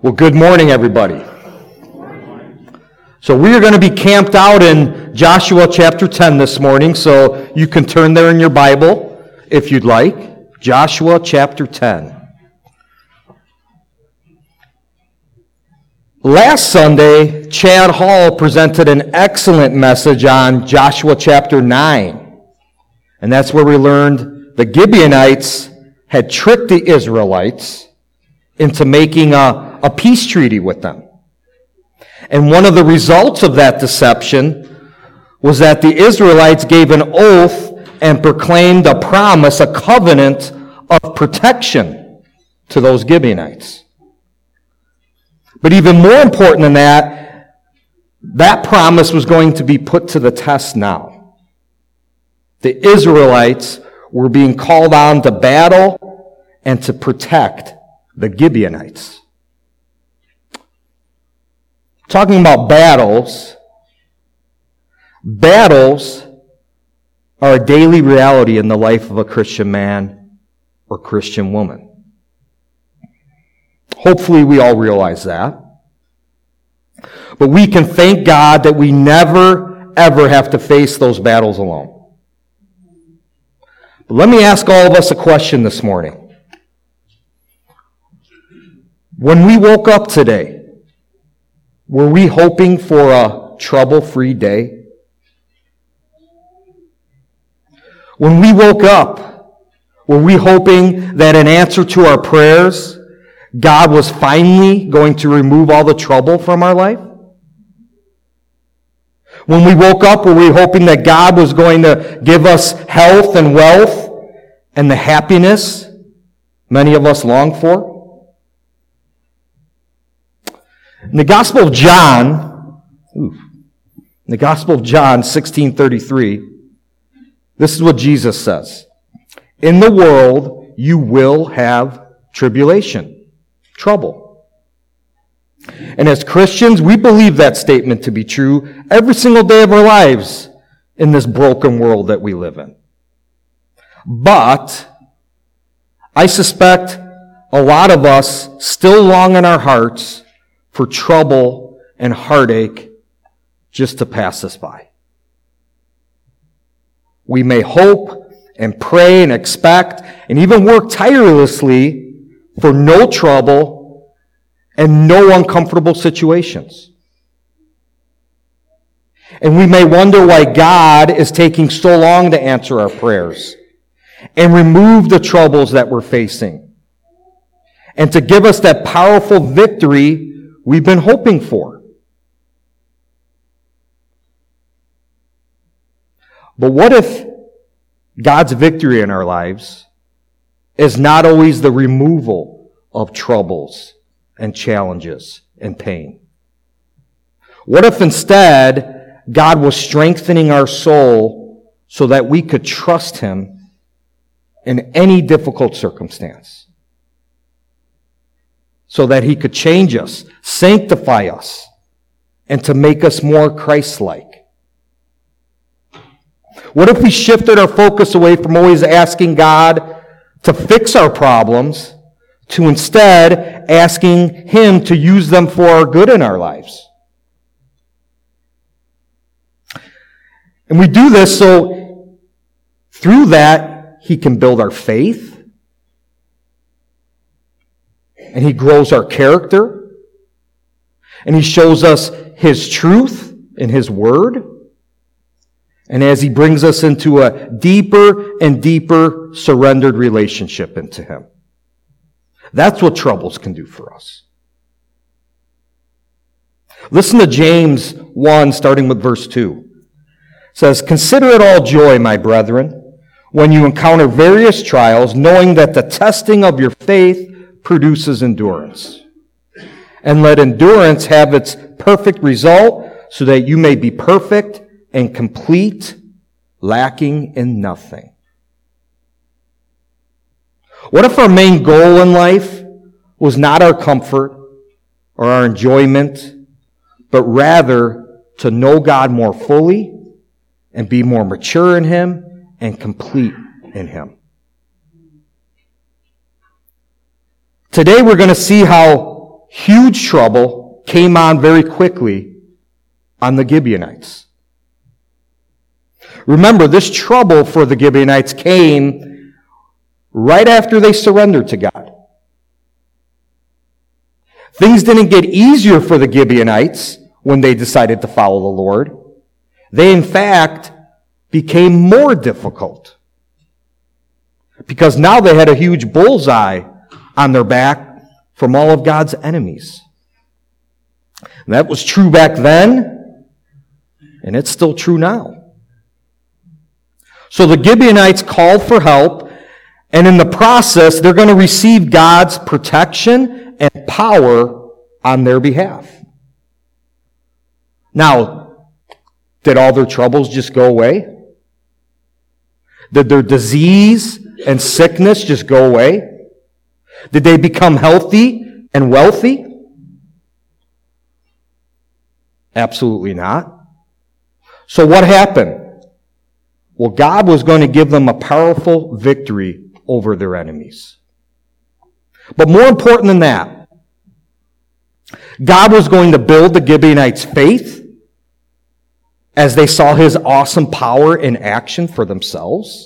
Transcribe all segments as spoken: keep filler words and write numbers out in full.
Well, good morning, everybody. So we are going to be camped out in Joshua chapter ten this morning, so you can turn there in your Bible if you'd like. Joshua chapter ten. Last Sunday, Chad Hall presented an excellent message on Joshua chapter nine. And that's where we learned the Gibeonites had tricked the Israelites into making a, a peace treaty with them. And one of the results of that deception was that the Israelites gave an oath and proclaimed a promise, a covenant of protection to those Gibeonites. But even more important than that, that promise was going to be put to the test now. The Israelites were being called on to battle and to protect the Gibeonites. Talking about battles, battles are a daily reality in the life of a Christian man or Christian woman. Hopefully we all realize that. But we can thank God that we never, ever have to face those battles alone. But let me ask all of us a question this morning. When we woke up today, were we hoping for a trouble-free day? When we woke up, were we hoping that in answer to our prayers, God was finally going to remove all the trouble from our life? When we woke up, were we hoping that God was going to give us health and wealth and the happiness many of us long for? In the Gospel of John, ooh, in the Gospel of John sixteen thirty-three, this is what Jesus says. In the world you will have tribulation, trouble. And as Christians, we believe that statement to be true every single day of our lives in this broken world that we live in. But I suspect a lot of us still long in our hearts for trouble and heartache just to pass us by. We may hope and pray and expect and even work tirelessly for no trouble and no uncomfortable situations. And we may wonder why God is taking so long to answer our prayers and remove the troubles that we're facing and to give us that powerful victory we've been hoping for. But what if God's victory in our lives is not always the removal of troubles and challenges and pain? What if instead God was strengthening our soul so that we could trust Him in any difficult circumstance? So that He could change us, sanctify us, and to make us more Christ-like. What if we shifted our focus away from always asking God to fix our problems to instead asking Him to use them for our good in our lives? And we do this so through that He can build our faith, and He grows our character, and He shows us His truth in His Word, and as He brings us into a deeper and deeper surrendered relationship into Him. That's what troubles can do for us. Listen to James one, starting with verse two. It says, "Consider it all joy, my brethren, when you encounter various trials, knowing that the testing of your faith produces endurance. And let endurance have its perfect result, so that you may be perfect and complete, lacking in nothing." What if our main goal in life was not our comfort or our enjoyment, but rather to know God more fully and be more mature in Him and complete in Him? Today we're going to see how huge trouble came on very quickly on the Gibeonites. Remember, this trouble for the Gibeonites came right after they surrendered to God. Things didn't get easier for the Gibeonites when they decided to follow the Lord. They, in fact, became more difficult. Because now they had a huge bullseye on their back from all of God's enemies. And that was true back then, and it's still true now. So the Gibeonites called for help, and in the process, they're going to receive God's protection and power on their behalf. Now, did all their troubles just go away? Did their disease and sickness just go away? Did they become healthy and wealthy? Absolutely not. So what happened? Well, God was going to give them a powerful victory over their enemies. But more important than that, God was going to build the Gibeonites' faith as they saw His awesome power in action for themselves.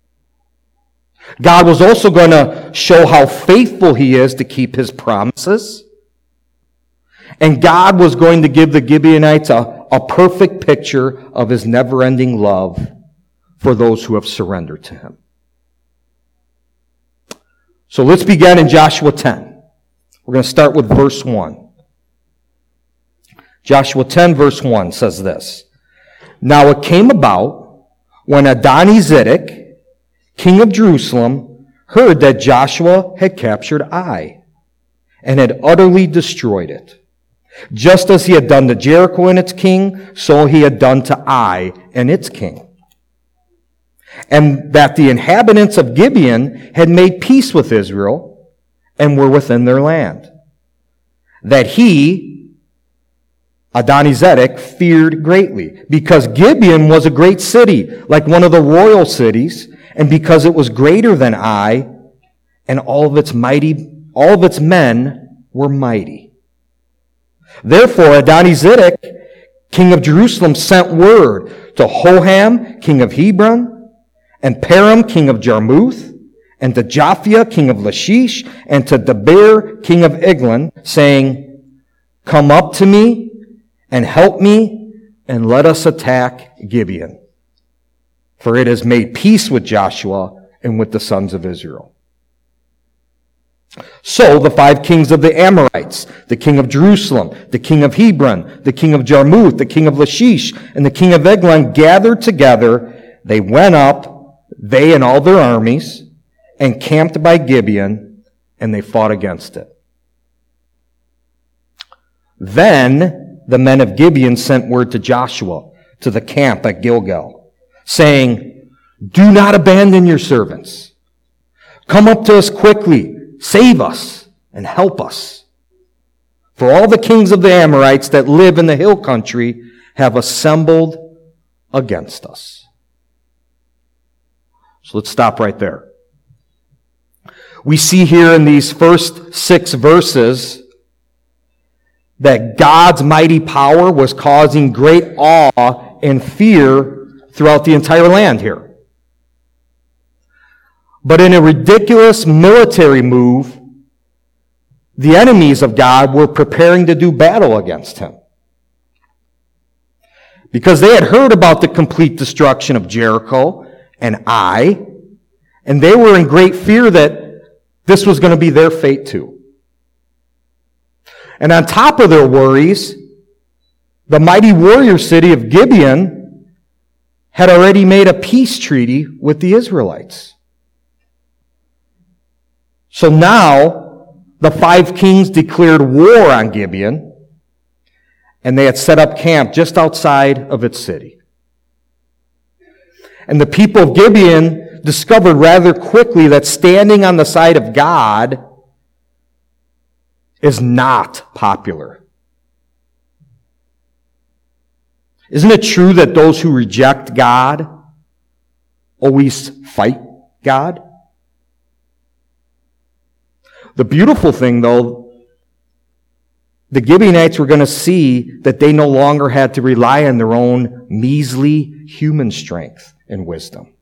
God was also going to show how faithful He is to keep His promises. And God was going to give the Gibeonites a, a perfect picture of His never-ending love for those who have surrendered to Him. So let's begin in Joshua ten. We're going to start with verse one. Joshua ten, verse one says this. Now it came about when Adoni-Zedek, king of Jerusalem, heard that Joshua had captured Ai and had utterly destroyed it. Just as he had done to Jericho and its king, so he had done to Ai and its king. And that the inhabitants of Gibeon had made peace with Israel and were within their land. That he, Adoni-Zedek, feared greatly, because Gibeon was a great city, like one of the royal cities, and because it was greater than Ai, and all of its mighty, all of its men were mighty. Therefore, Adoni-Zedek, king of Jerusalem, sent word to Hoham, king of Hebron, and Param, king of Jarmuth, and to Japhia, king of Lachish, and to Debir, king of Eglon, saying, Come up to me, and help me, and let us attack Gibeon. For it has made peace with Joshua and with the sons of Israel. So the five kings of the Amorites, the king of Jerusalem, the king of Hebron, the king of Jarmuth, the king of Lachish, and the king of Eglon gathered together. They went up, they and all their armies, and camped by Gibeon, and they fought against it. Then the men of Gibeon sent word to Joshua to the camp at Gilgal, saying, Do not abandon your servants. Come up to us quickly, save us, and help us. For all the kings of the Amorites that live in the hill country have assembled against us. So let's stop right there. We see here in these first six verses that God's mighty power was causing great awe and fear throughout the entire land here. But in a ridiculous military move, the enemies of God were preparing to do battle against Him. Because they had heard about the complete destruction of Jericho and Ai, and they were in great fear that this was going to be their fate too. And on top of their worries, the mighty warrior city of Gibeon had already made a peace treaty with the Israelites. So now, the five kings declared war on Gibeon, and they had set up camp just outside of its city. And the people of Gibeon discovered rather quickly that standing on the side of God is not popular. Isn't it true that those who reject God always fight God? The beautiful thing, though, the Gibeonites were going to see that they no longer had to rely on their own measly human strength and wisdom.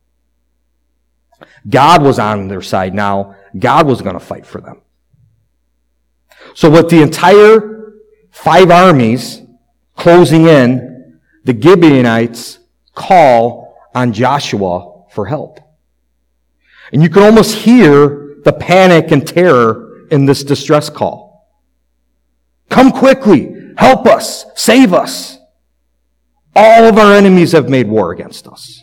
God was on their side now. God was going to fight for them. So with the entire five armies closing in, the Gibeonites call on Joshua for help. And you can almost hear the panic and terror in this distress call. Come quickly, help us, save us. All of our enemies have made war against us.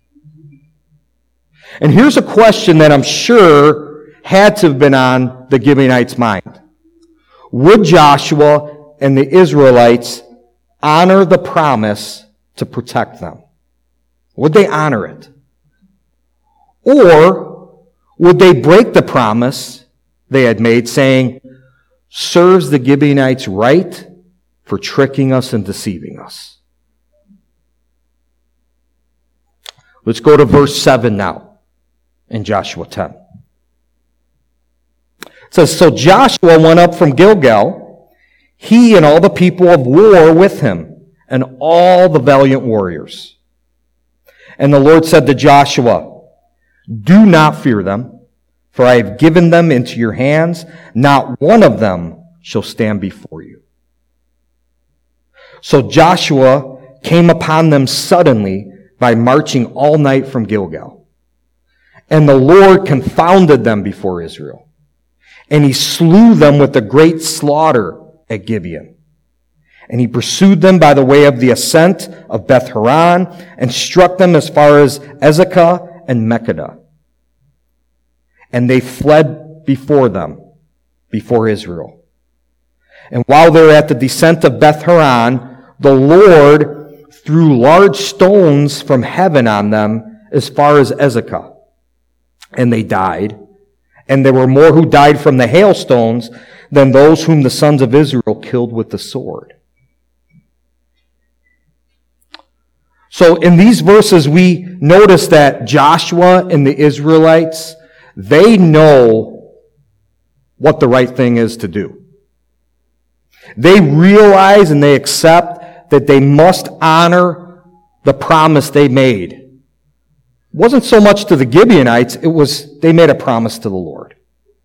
And here's a question that I'm sure had to have been on the Gibeonites' mind. Would Joshua and the Israelites honor the promise to protect them? Would they honor it? Or would they break the promise they had made, saying, serves the Gibeonites right for tricking us and deceiving us? Let's go to verse seven now in Joshua ten. It says, so Joshua went up from Gilgal, he and all the people of war with him, and all the valiant warriors. And the Lord said to Joshua, do not fear them, for I have given them into your hands. Not one of them shall stand before you. So Joshua came upon them suddenly by marching all night from Gilgal. And the Lord confounded them before Israel. And he slew them with a great slaughter at Gibeon. And he pursued them by the way of the ascent of Beth Horon, and struck them as far as Ezekah and Mekkedah. And they fled before them, before Israel. And while they were at the descent of Beth Horon, the Lord threw large stones from heaven on them as far as Ezekah. And they died. And there were more who died from the hailstones than those whom the sons of Israel killed with the sword. So in these verses, we notice that Joshua and the Israelites, they know what the right thing is to do. They realize and they accept that they must honor the promise they made. It wasn't so much to the Gibeonites, it was they made a promise to the Lord.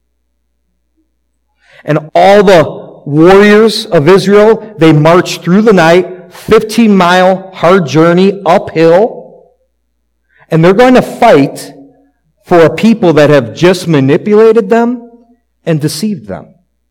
And all the warriors of Israel, they marched through the night, fifteen mile hard journey uphill, and they're going to fight for a people that have just manipulated them and deceived them.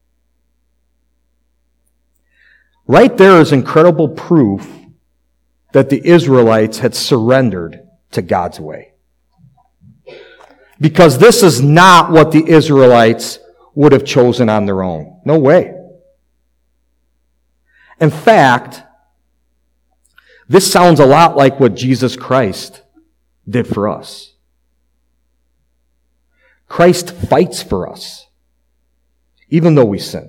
Right there is incredible proof that the Israelites had surrendered to God's way. Because this is not what the Israelites would have chosen on their own. No way. In fact, this sounds a lot like what Jesus Christ did for us. Christ fights for us, even though we sin.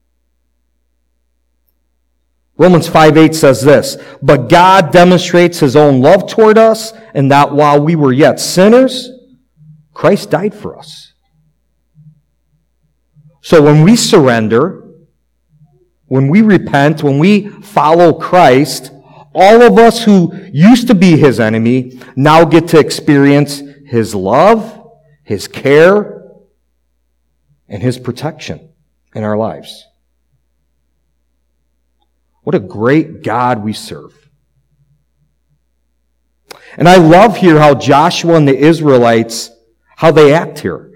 Romans five eight says this, but God demonstrates His own love toward us, and that while we were yet sinners, Christ died for us. So when we surrender, when we repent, when we follow Christ, all of us who used to be His enemy now get to experience His love, His care, and His protection in our lives. What a great God we serve. And I love here how Joshua and the Israelites, how they act here.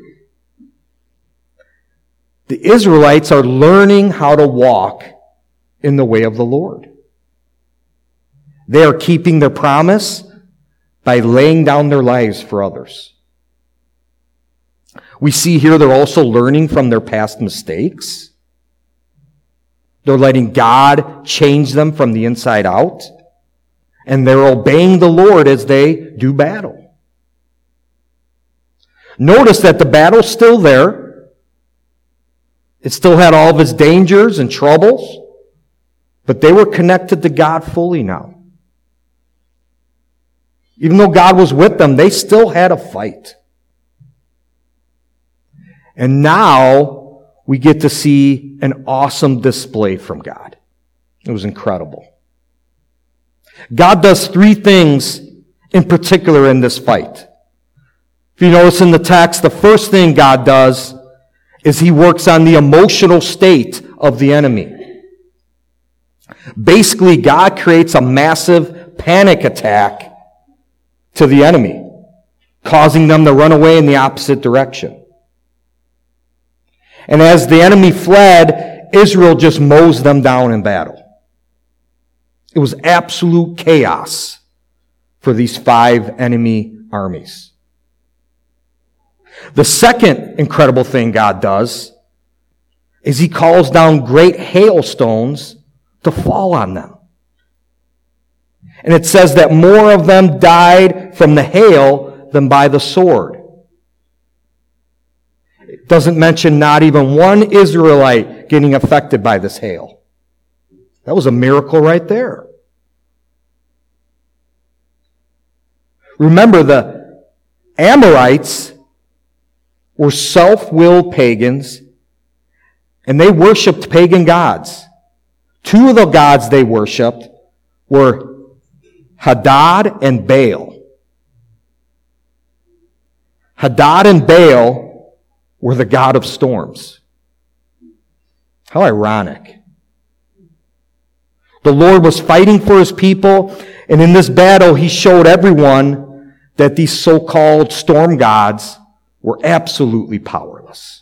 The Israelites are learning how to walk in the way of the Lord. They are keeping their promise by laying down their lives for others. We see here they're also learning from their past mistakes. They're letting God change them from the inside out. And they're obeying the Lord as they do battle. Notice that the battle's still there. It still had all of its dangers and troubles. But they were connected to God fully now. Even though God was with them, they still had a fight. And now, we get to see an awesome display from God. It was incredible. God does three things in particular in this fight. If you notice in the text, the first thing God does is he works on the emotional state of the enemy. Basically, God creates a massive panic attack to the enemy, causing them to run away in the opposite direction. And as the enemy fled, Israel just mows them down in battle. It was absolute chaos for these five enemy armies. The second incredible thing God does is he calls down great hailstones to fall on them. And it says that more of them died from the hail than by the sword. It doesn't mention not even one Israelite getting affected by this hail. That was a miracle right there. Remember, the Amorites were self-willed pagans, and they worshipped pagan gods. Two of the gods they worshipped were Hadad and Baal. Hadad and Baal were the god of storms. How ironic. The Lord was fighting for his people, and in this battle he showed everyone that these so-called storm gods were absolutely powerless.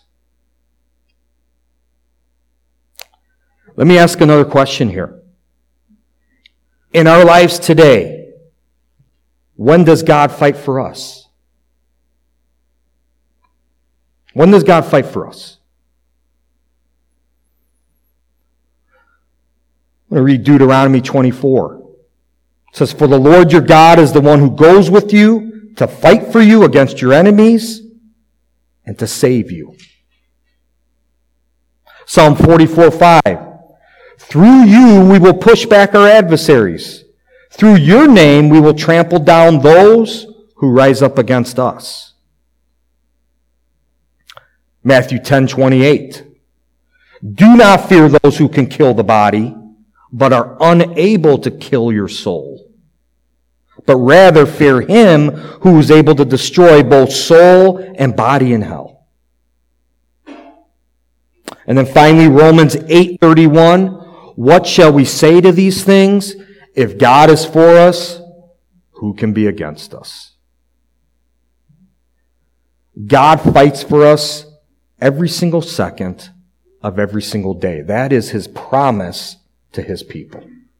Let me ask another question here. In our lives today, when does God fight for us? When does God fight for us? I'm going to read Deuteronomy twenty-four. It says, "For the Lord your God is the one who goes with you to fight for you against your enemies and to save you." Psalm forty-four five. "Through you we will push back our adversaries. Through your name we will trample down those who rise up against us." Matthew ten twenty-eight. "Do not fear those who can kill the body, but are unable to kill your soul. But rather fear him who is able to destroy both soul and body in hell." And then finally, Romans eight thirty-one. "What shall we say to these things? If God is for us, who can be against us?" God fights for us every single second of every single day. That is his promise to his people.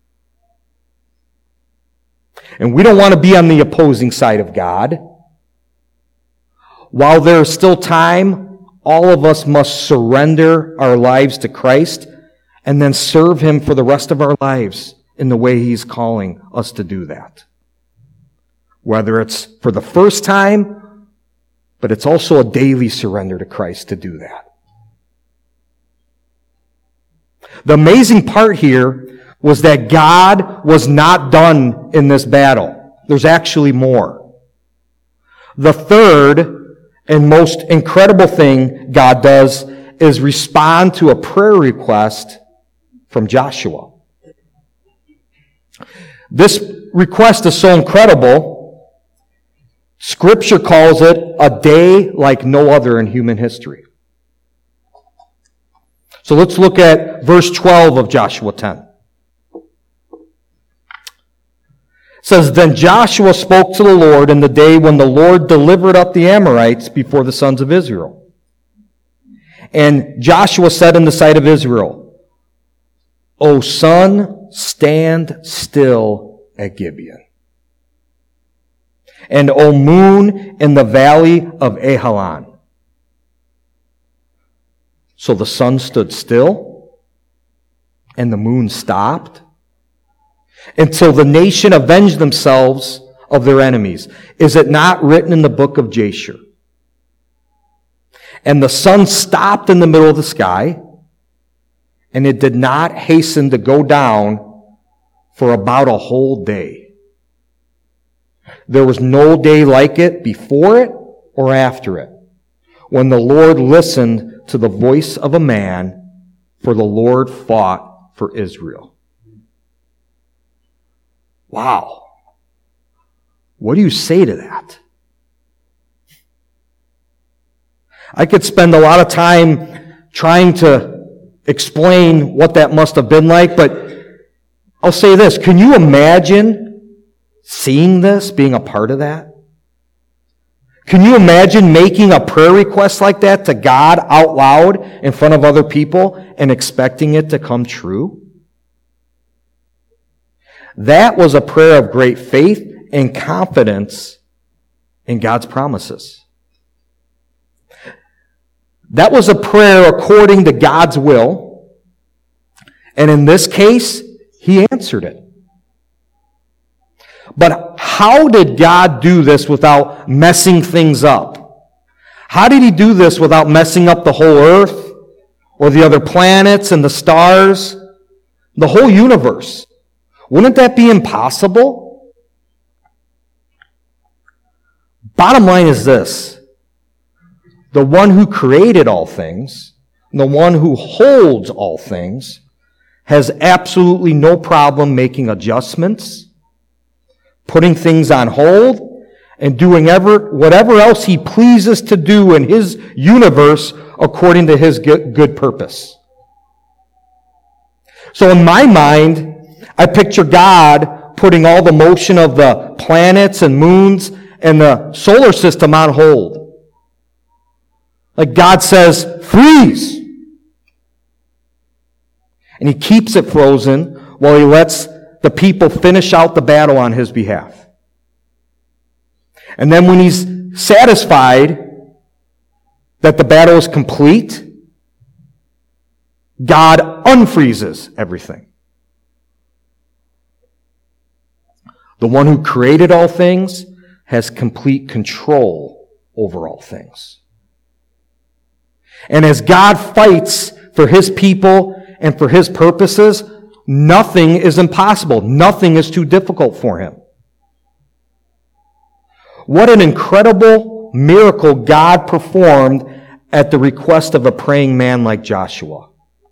And we don't want to be on the opposing side of God. While there is still time, all of us must surrender our lives to Christ and then serve him for the rest of our lives in the way he's calling us to do that. Whether it's for the first time, but it's also a daily surrender to Christ to do that. The amazing part here was that God was not done in this battle. There's actually more. The third and most incredible thing God does is respond to a prayer request from Joshua. This request is so incredible, Scripture calls it a day like no other in human history. So let's look at verse twelve of Joshua ten. It says, "Then Joshua spoke to the Lord in the day when the Lord delivered up the Amorites before the sons of Israel. And Joshua said in the sight of Israel, O sun, stand still at Gibeon. And O moon, in the valley of Ajalon. So the sun stood still, and the moon stopped, until the nation avenged themselves of their enemies. Is it not written in the book of Jasher? And the sun stopped in the middle of the sky, and it did not hasten to go down for about a whole day. There was no day like it before it or after it, when the Lord listened to the voice of a man, for the Lord fought for Israel. Wow. What do you say to that? I could spend a lot of time trying to explain what that must have been like, but I'll say this. Can you imagine seeing this, being a part of that? Can you imagine making a prayer request like that to God out loud in front of other people and expecting it to come true? That was a prayer of great faith and confidence in God's promises. That was a prayer according to God's will. And in this case, He answered it. But how did God do this without messing things up? How did He do this without messing up the whole earth or the other planets and the stars, the whole universe? Wouldn't that be impossible? Bottom line is this. The one who created all things, the one who holds all things, has absolutely no problem making adjustments, putting things on hold, and doing ever, whatever else He pleases to do in His universe according to His good, good purpose. So in my mind, I picture God putting all the motion of the planets and moons and the solar system on hold. Like God says, freeze! And He keeps it frozen while He lets the people finish out the battle on His behalf. And then when He's satisfied that the battle is complete, God unfreezes everything. The one who created all things has complete control over all things. And as God fights for His people and for His purposes, nothing is impossible. Nothing is too difficult for Him. What an incredible miracle God performed at the request of a praying man like Joshua.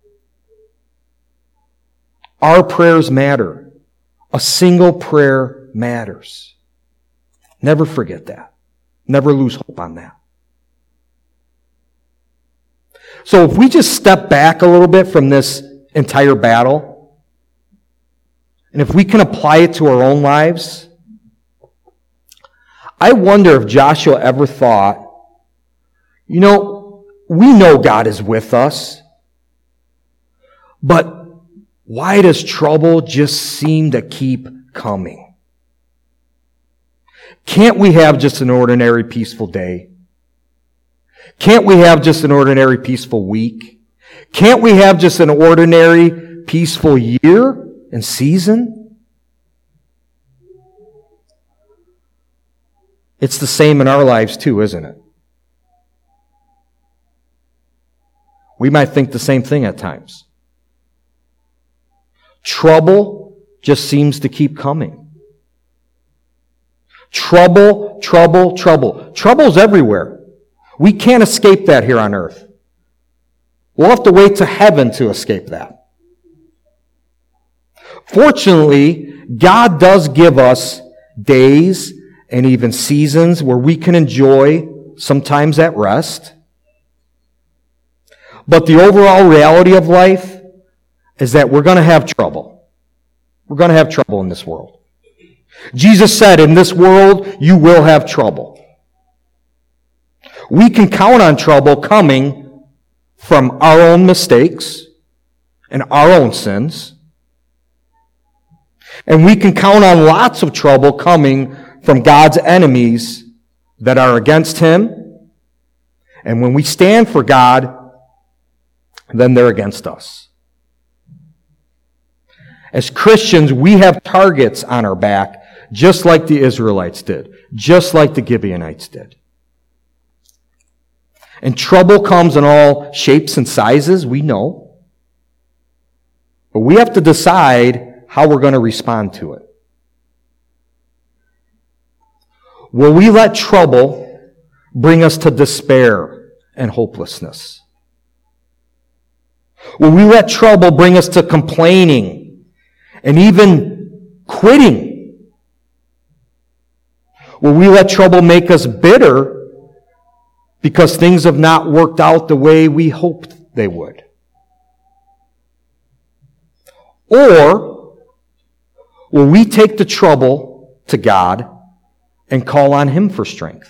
Our prayers matter. A single prayer matters. Never forget that. Never lose hope on that. So if we just step back a little bit from this entire battle, and if we can apply it to our own lives, I wonder if Joshua ever thought, you know, we know God is with us, but why does trouble just seem to keep coming? Can't we have just an ordinary peaceful day? Can't we have just an ordinary peaceful week? Can't we have just an ordinary peaceful year and season? It's the same in our lives too, isn't it? We might think the same thing at times. Trouble just seems to keep coming. Trouble, trouble, trouble. Trouble's everywhere. We can't escape that here on earth. We'll have to wait to heaven to escape that. Fortunately, God does give us days and even seasons where we can enjoy sometimes at rest. But the overall reality of life is that we're going to have trouble. We're going to have trouble in this world. Jesus said, in this world, you will have trouble. We can count on trouble coming from our own mistakes and our own sins. And we can count on lots of trouble coming from God's enemies that are against Him. And when we stand for God, then they're against us. As Christians, we have targets on our back, just like the Israelites did, just like the Gibeonites did. And trouble comes in all shapes and sizes, we know. But we have to decide how we're going to respond to it. Will we let trouble bring us to despair and hopelessness? Will we let trouble bring us to complaining and even quitting? Will we let trouble make us bitter because things have not worked out the way we hoped they would? Or will we take the trouble to God and call on Him for strength?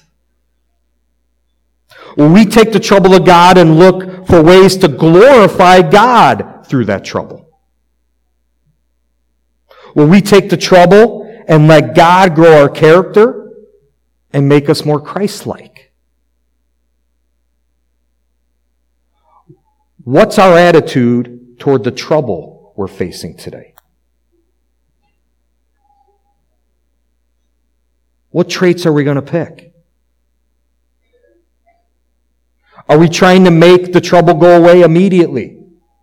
Will we take the trouble to God and look for ways to glorify God through that trouble? Will we take the trouble and let God grow our character and make us more Christ-like? What's our attitude toward the trouble we're facing today? What traits are we going to pick? Are we trying to make the trouble go away immediately?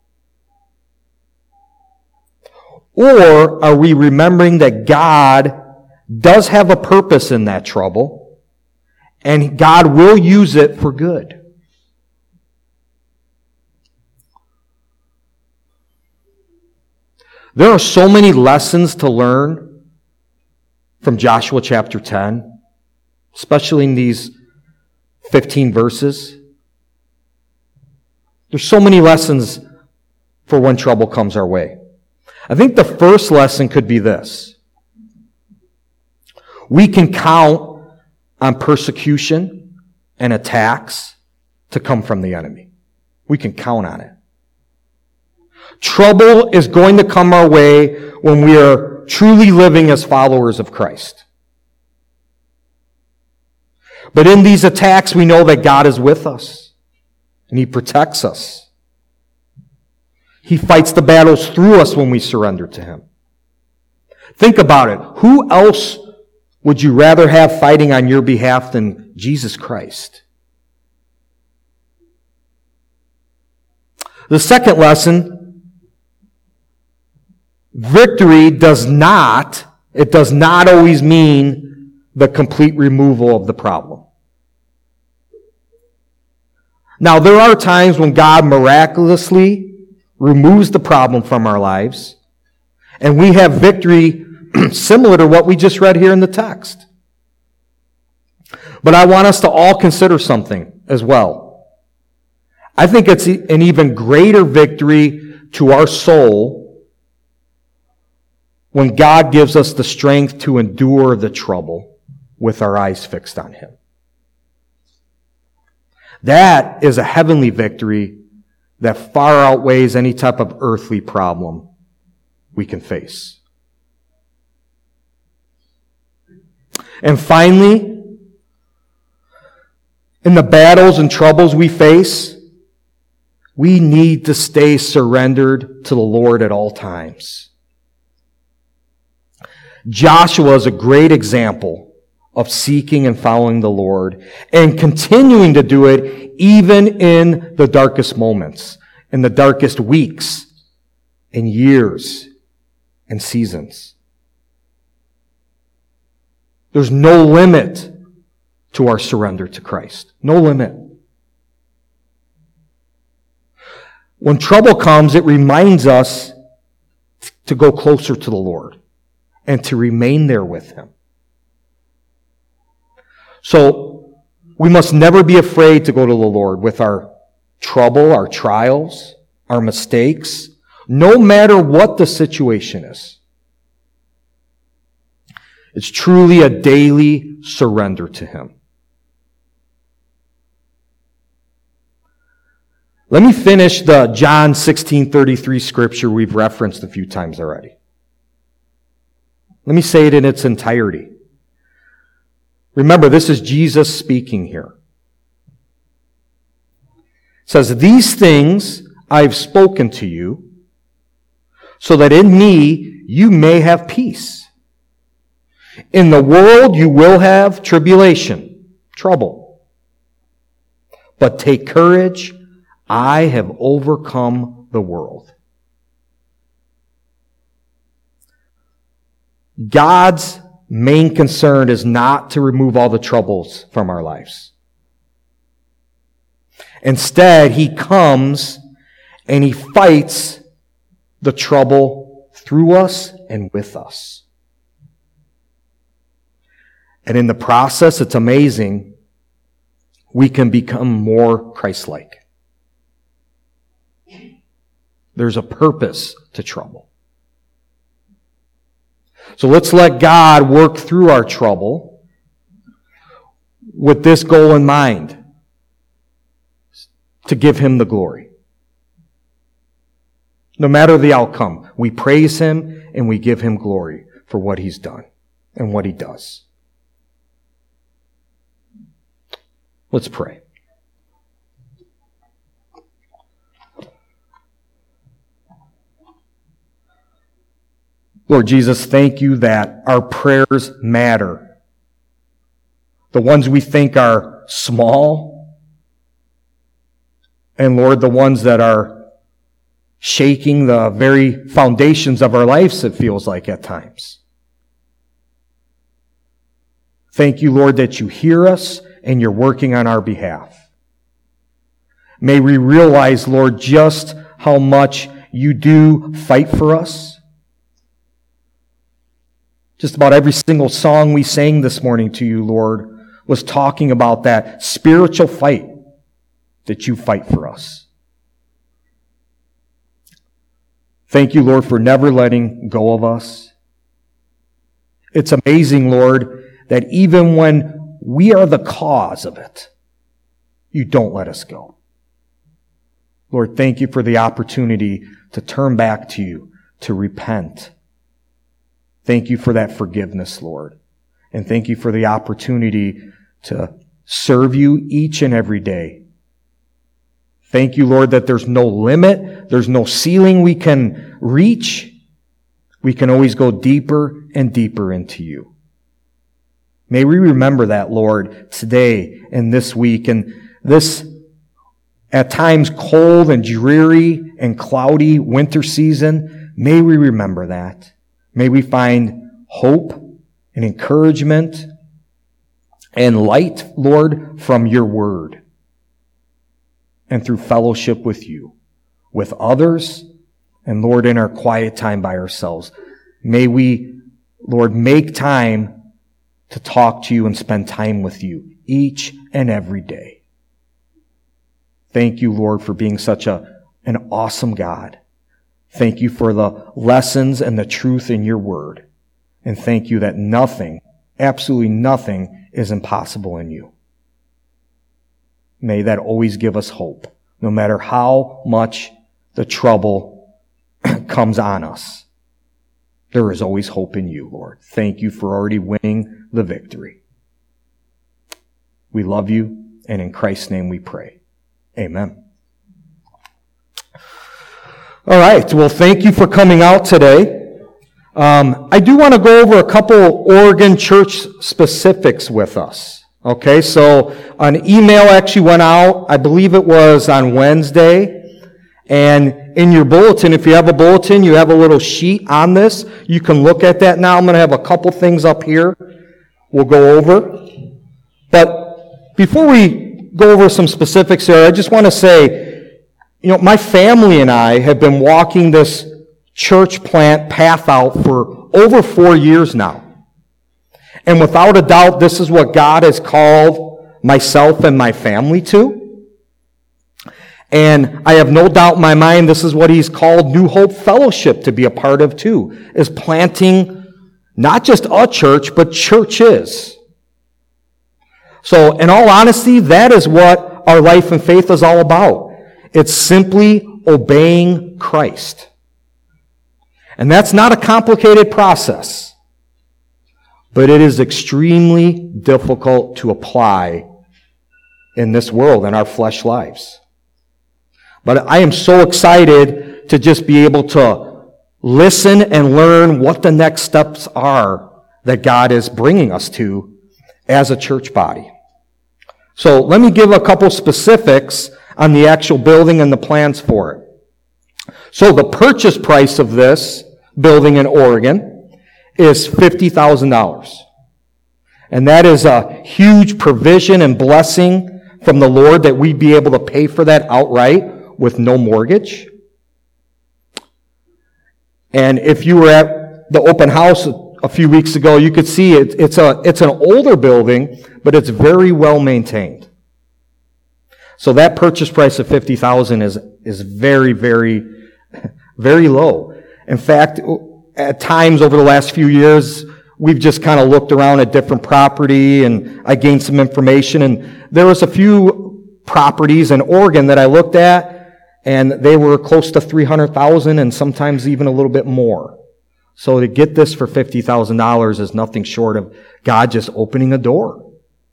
Or are we remembering that God does have a purpose in that trouble and God will use it for good? There are so many lessons to learn from Joshua chapter ten, especially in these fifteen verses. There's so many lessons for when trouble comes our way. I think the first lesson could be this. We can count on persecution and attacks to come from the enemy. We can count on it. Trouble is going to come our way when we are truly living as followers of Christ. But in these attacks, we know that God is with us. And He protects us. He fights the battles through us when we surrender to Him. Think about it. Who else would you rather have fighting on your behalf than Jesus Christ? The second lesson, victory does not, it does not always mean the complete removal of the problem. Now, there are times when God miraculously removes the problem from our lives, and we have victory similar to what we just read here in the text. But I want us to all consider something as well. I think it's an even greater victory to our soul when God gives us the strength to endure the trouble with our eyes fixed on Him. That is a heavenly victory that far outweighs any type of earthly problem we can face. And finally, in the battles and troubles we face, we need to stay surrendered to the Lord at all times. Joshua is a great example of seeking and following the Lord and continuing to do it even in the darkest moments, in the darkest weeks and years and seasons. There's no limit to our surrender to Christ. No limit. When trouble comes, it reminds us to go closer to the Lord and to remain there with Him. So, we must never be afraid to go to the Lord with our trouble, our trials, our mistakes, no matter what the situation is. It's truly a daily surrender to Him. Let me finish the John sixteen thirty-three scripture we've referenced a few times already. Let me say it in its entirety. Remember, this is Jesus speaking here. It says, "These things I've spoken to you, so that in me you may have peace. In the world you will have tribulation," trouble. "But take courage, I have overcome the world." God's main concern is not to remove all the troubles from our lives. Instead, He comes and He fights the trouble through us and with us. And in the process, it's amazing, we can become more Christ-like. There's a purpose to trouble. So let's let God work through our trouble with this goal in mind, to give Him the glory. No matter the outcome, we praise Him and we give Him glory for what He's done and what He does. Let's pray. Lord Jesus, thank You that our prayers matter. The ones we think are small, and Lord, the ones that are shaking the very foundations of our lives, it feels like at times. Thank You, Lord, that You hear us and You're working on our behalf. May we realize, Lord, just how much You do fight for us. Just about every single song we sang this morning to You, Lord, was talking about that spiritual fight that You fight for us. Thank You, Lord, for never letting go of us. It's amazing, Lord, that even when we are the cause of it, You don't let us go. Lord, thank You for the opportunity to turn back to You, to repent. Thank You for that forgiveness, Lord. And thank You for the opportunity to serve You each and every day. Thank You, Lord, that there's no limit, there's no ceiling we can reach. We can always go deeper and deeper into You. May we remember that, Lord, today and this week, and this at times cold and dreary and cloudy winter season. May we remember that. May we find hope and encouragement and light, Lord, from Your word and through fellowship with You, with others, and Lord, in our quiet time by ourselves. May we, Lord, make time to talk to You and spend time with You each and every day. Thank You, Lord, for being such a, an awesome God. Thank You for the lessons and the truth in Your word. And thank You that nothing, absolutely nothing, is impossible in You. May that always give us hope, no matter how much the trouble comes on us. There is always hope in You, Lord. Thank You for already winning the victory. We love You, and in Christ's name we pray. Amen. All right. Well, thank you for coming out today. Um, I do want to go over a couple Oregon church specifics with us. Okay, so an email actually went out, I believe it was on Wednesday, and in your bulletin, if you have a bulletin, you have a little sheet on this. You can look at that now. I'm going to have a couple things up here we'll go over. But before we go over some specifics here, I just want to say, you know, my family and I have been walking this church plant path out for over four years now. And without a doubt, this is what God has called myself and my family to. And I have no doubt in my mind this is what He's called New Hope Fellowship to be a part of too, is planting not just a church, but churches. So in all honesty, that is what our life and faith is all about. It's simply obeying Christ. And that's not a complicated process, but it is extremely difficult to apply in this world, in our flesh lives. But I am so excited to just be able to listen and learn what the next steps are that God is bringing us to as a church body. So let me give a couple specifics on the actual building and the plans for it. So the purchase price of this building in Oregon is fifty thousand dollars. And that is a huge provision and blessing from the Lord that we'd be able to pay for that outright with no mortgage. And if you were at the open house a few weeks ago, you could see it, it's a it's an older building, but it's very well maintained. So that purchase price of fifty thousand dollars is is very, very, very low. In fact, at times over the last few years, we've just kind of looked around at different property, and I gained some information, and there was a few properties in Oregon that I looked at, and they were close to three hundred thousand dollars and sometimes even a little bit more. So to get this for fifty thousand dollars is nothing short of God just opening a door.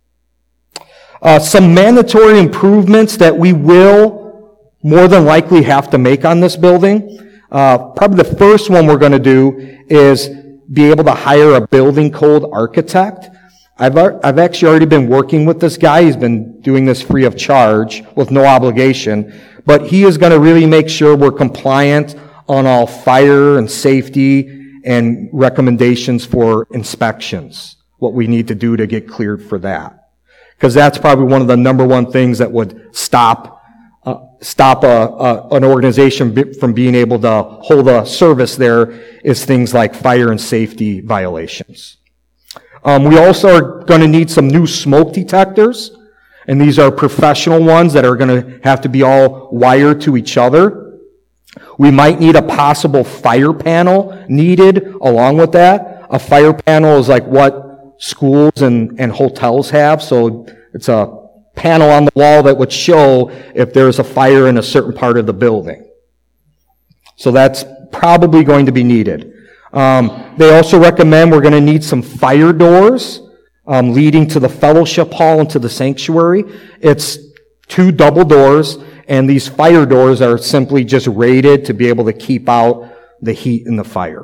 Uh, some mandatory improvements that we will more than likely have to make on this building. Uh, probably the first one we're going to do is be able to hire a building code architect. I've I've actually already been working with this guy. He's been doing this free of charge with no obligation. But he is going to really make sure we're compliant on all fire and safety and recommendations for inspections, what we need to do to get cleared for that. Because that's probably one of the number one things that would stop uh, stop a, a, an organization from being able to hold a service there is things like fire and safety violations. Um, we also are going to need some new smoke detectors. And these are professional ones that are going to have to be all wired to each other. We might need a possible fire panel needed along with that. A fire panel is like what schools and, and hotels have. So it's a panel on the wall that would show if there's a fire in a certain part of the building. So that's probably going to be needed. Um, they also recommend we're going to need some fire doors Um, leading to the fellowship hall and to the sanctuary. It's two double doors, and these fire doors are simply just rated to be able to keep out the heat and the fire.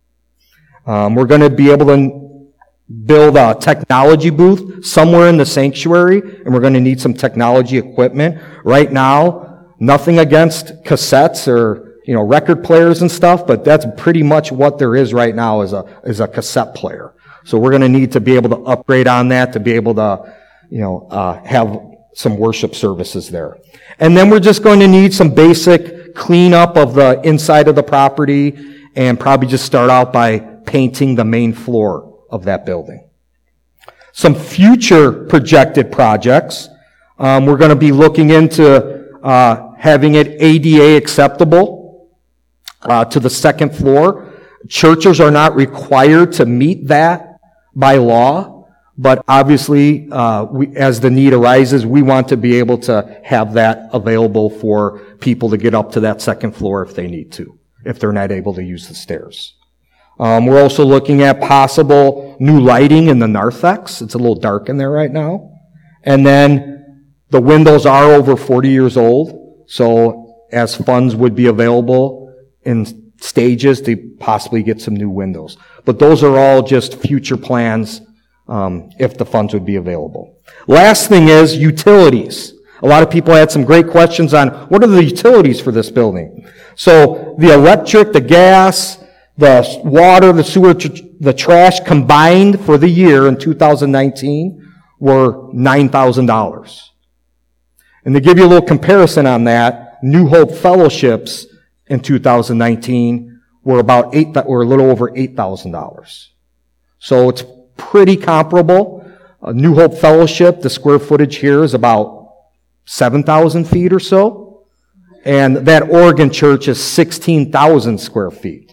Um, we're going to be able to build a technology booth somewhere in the sanctuary, and we're going to need some technology equipment. Right now, nothing against cassettes or, you know, record players and stuff, but that's pretty much what there is right now is a, is a cassette player. So we're going to need to be able to upgrade on that to be able to, you know, uh, have some worship services there. And then we're just going to need some basic cleanup of the inside of the property and probably just start out by painting the main floor of that building. Some future projected projects. Um, we're going to be looking into uh, having it A D A acceptable uh, to the second floor. Churches are not required to meet that by law, but obviously, uh, we, as the need arises, we want to be able to have that available for people to get up to that second floor if they need to, if they're not able to use the stairs. Um, we're also looking at possible new lighting in the narthex. It's a little dark in there right now. And then the windows are over forty years old, so as funds would be available in stages to possibly get some new windows. But those are all just future plans um, if the funds would be available. Last thing is utilities. A lot of people had some great questions on what are the utilities for this building. So the electric, the gas, the water, the sewer, the trash combined for the year in two thousand nineteen were nine thousand dollars. And to give you a little comparison on that, New Hope Fellowships in two thousand nineteen were about eight, or a little over eight thousand dollars. So it's pretty comparable. Uh, New Hope Fellowship, the square footage here is about seven thousand feet or so. And that Oregon church is sixteen thousand square feet.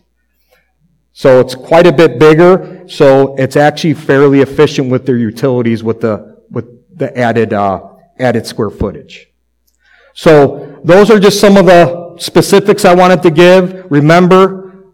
So it's quite a bit bigger. So it's actually fairly efficient with their utilities with the, with the added, uh, added square footage. So those are just some of the specifics I wanted to give. Remember,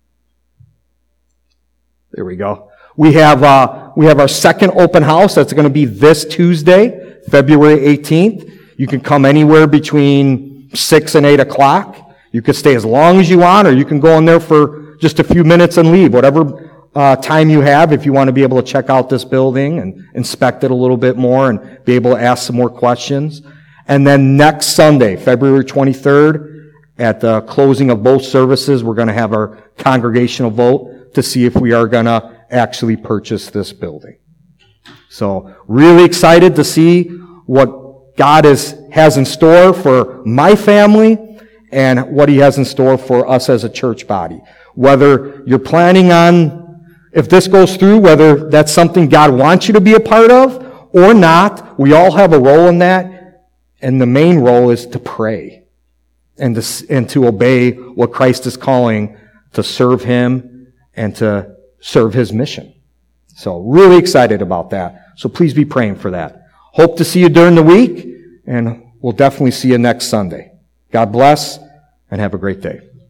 there we go. We have, uh, we have our second open house. That's going to be this Tuesday, February eighteenth. You can come anywhere between six and eight o'clock. You can stay as long as you want, or you can go in there for just a few minutes and leave, whatever uh, time you have, if you want to be able to check out this building and inspect it a little bit more and be able to ask some more questions. And then next Sunday, February twenty-third, at the closing of both services, we're going to have our congregational vote to see if we are going to actually purchase this building. So really excited to see what God is, has in store for my family and what He has in store for us as a church body. Whether you're planning on, if this goes through, whether that's something God wants you to be a part of or not, we all have a role in that. And the main role is to pray and to, and to obey what Christ is calling, to serve Him and to serve His mission. So really excited about that. So please be praying for that. Hope to see you during the week, and we'll definitely see you next Sunday. God bless, and have a great day.